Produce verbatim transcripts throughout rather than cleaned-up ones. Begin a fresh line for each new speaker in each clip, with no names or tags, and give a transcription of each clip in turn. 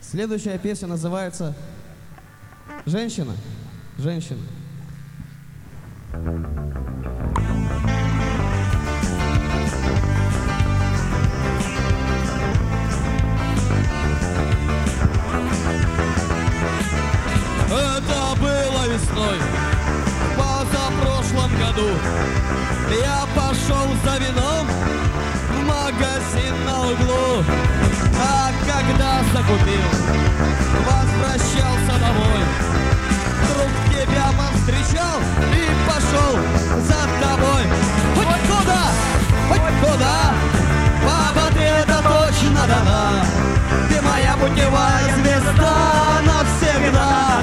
Следующая песня называется «Женщина». Женщина.
Это было весной, в позапрошлом году. Я пошел за вином в магазин на углу. А когда закупил, возвращался домой, вдруг тебя повстречал и пошел за тобой. Хоть куда, хоть куда, папа, ты это точно да-да. Ты моя путевая звезда навсегда.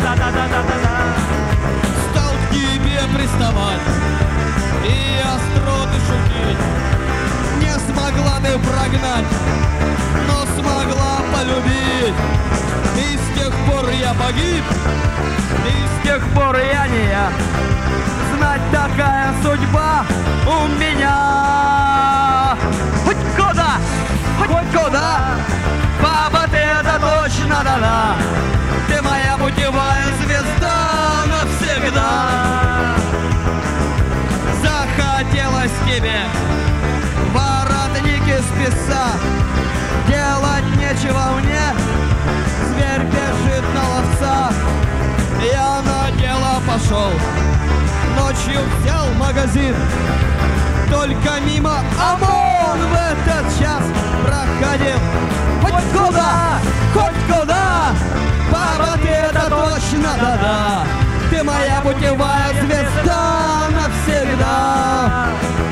Стал к тебе приставать и остроты шутить. Не смогла ты прогнать, но смогла полюбить. И с тех пор я погиб, и с тех пор я не я. Знать, такая судьба у меня. Хоть куда, хоть куда, папа, ты это точно да-да. Ты моя путевая звезда навсегда. Захотелось тебе воротник из песа. Делать нечего мне, зверь бежит на ловца. Я на дело пошел, ночью взял магазин. Только мимо ОМОН в этот час проходил. Хоть куда, хоть куда, папа, ты это точно да-да. Ты моя путевая звезда навсегда.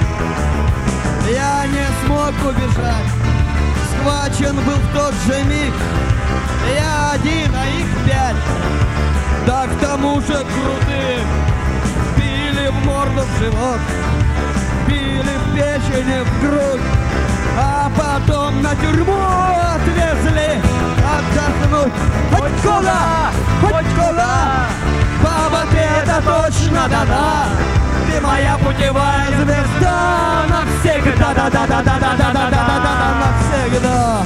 Я не смог убежать, схвачен был в тот же миг. Я один, а их пять, да к тому же крутых. Били в морду, в живот, били в печень, в грудь, а потом на тюрьму отвезли отдохнуть. Хоть куда, хоть куда, папа, ты это точно да-да. Ты моя путевая звезда навсегда, да-да-да-да-да-да-да-да-да-да, навсегда.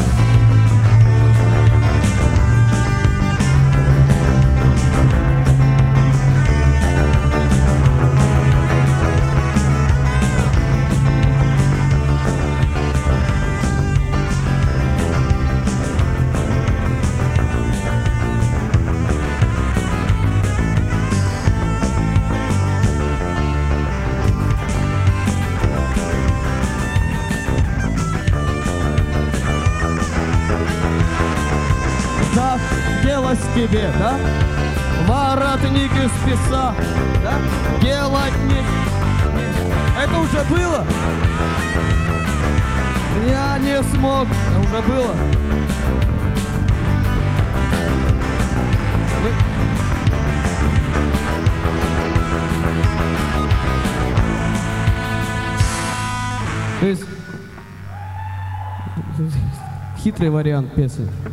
Делать тебе, да? Воротник из песа, да? Делать не... Это уже было? Я не смог. Это уже было. Вы... То есть... Хитрый вариант песни.